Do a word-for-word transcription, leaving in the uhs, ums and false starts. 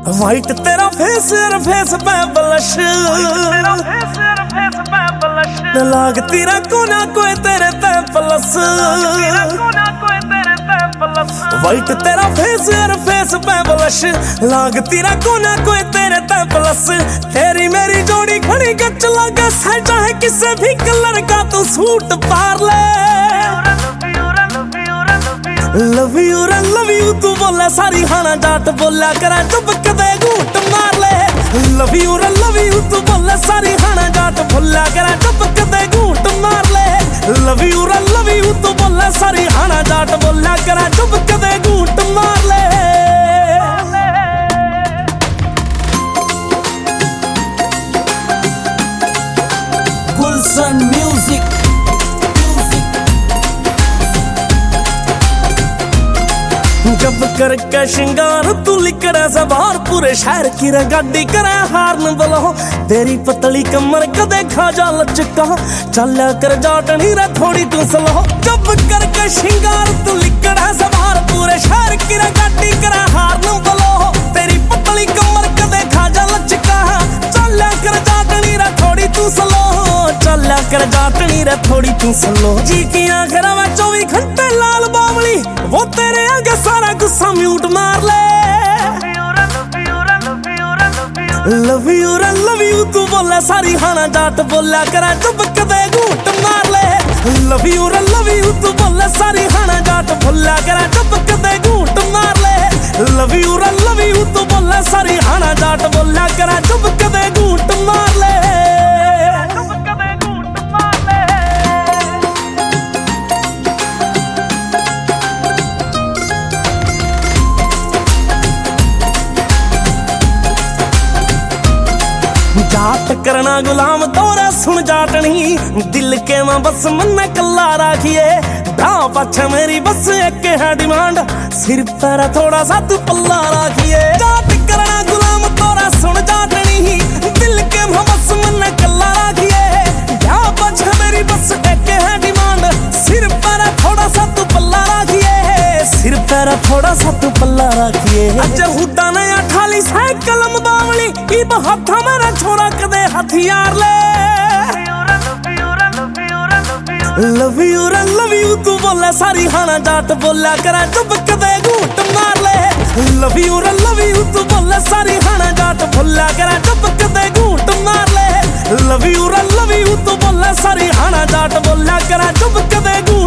white तेरा face यार face पे ब्लश लाग तेरा कोना कोई तेरे ते प्लस वाइट तेरा फेस यार फेस पे ब्लश लाग तेरा कोना कोई तेरे ते प्लस तेरी मेरी जोड़ी खड़ी गच लगा है चाहे किसी भी कलर का तू सूट पार ले लव यू रे लव यू तू बोले सारी हाना जाट बोला करा चुप कदे घूट मार ले लव यू रे लव यू तू बोले सारी हाना जाट बोला करा चुप कदे घूट मार ले लव यू रे लव यू तू बोले सारी हाना जाट बोला करा चुप कदे घूट मार ले गुलशन म्यूजिक जब करके श्रृंगार तू लिकड़ा से बाहर पूरे शहर की गाड़ी करे हार्न बोलो तेरी पतली कमर कदे खा जा लचका चलिया कर जाटनी रे थोड़ी तू सलो जब करके श्रृंगार तू लिकड़ा से बाहर पूरे शहर की गाड़ी करे हार्न बोलो तेरी पतली कमर कदे खा जा लचका चलिया कर जाटनी रे थोड़ी तू सलो चलिया कर जाटनी रे थोड़ी तू सलो जी की आखिर में चौबीस घंटे लाल बावली वो तेरे आगे सारा गुस्सा म्यूट मार ले लव यू रे लव यू तू बोला सारी हाना जाट बोला करा चुप कदे घूट मार ले लव यू रे लव यू तू बोला सारी हाना जाट बोला करा चुप कदे घूट मार ले लव यू रे लव यू तू बोला सारी हाना जाट बोला करा चुप कदे घूट मार ले जाट करना गुलाम तोरा सुन जाटनी दिल के मां बस मन कल्ला राखिए ब्राह पाछे मेरी बस एक है डिमांड सिर पर थोड़ा सा तू पल्ला राखिए जाट करना गुलाम तोरा सुन जाटनी दिल के मां बस मन कल्ला राखिए ब्राह पाछे मेरी बस एक है डिमांड सिर पर थोड़ा सा तू पल्ला राखिए सिर पर थोड़ा सा तू पल्ला राखिए अज हुड्डा ने अठाली साइकिल मदावली इब हाथ मेरा छोरा कदे हथियार ले लव यू रे लव यू तू बोला सारी हाना जाट बोला करा चुप कदे घूट मार ले लव यू रे लव यू तू बोला सारी हाना जाट बोला करा चुप कदे घूट मार ले लव यू रे लव यू तू बोला सारी हाना जाट बोला करा चुप कदे घूट